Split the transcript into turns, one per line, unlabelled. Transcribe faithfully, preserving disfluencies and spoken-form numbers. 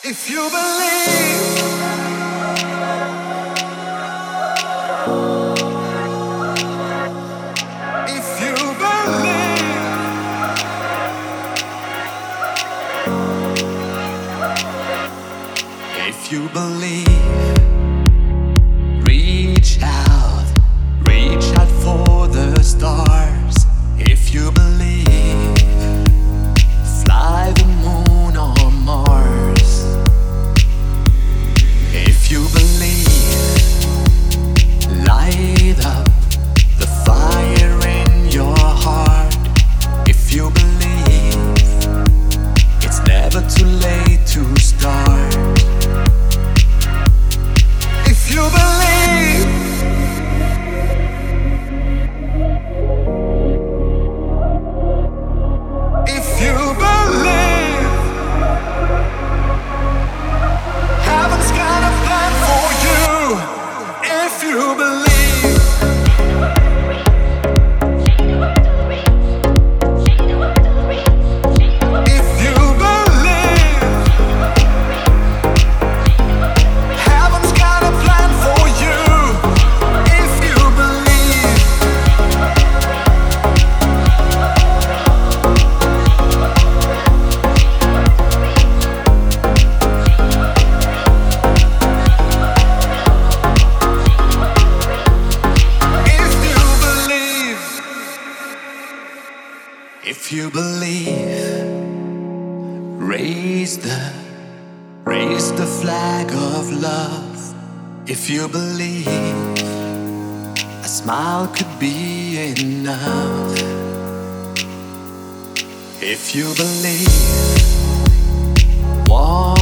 If you believe, if you believe, if you believe, reach out, reach out for the stars. If you believe, fly the moon or Mars. If you believe, light up the fire in your heart. If you believe, it's never too late to start. If you believe, if you believe, heaven's got a plan for you. If you believe. If you believe, raise the, raise the flag of love. If you believe, a smile could be enough. If you believe, walk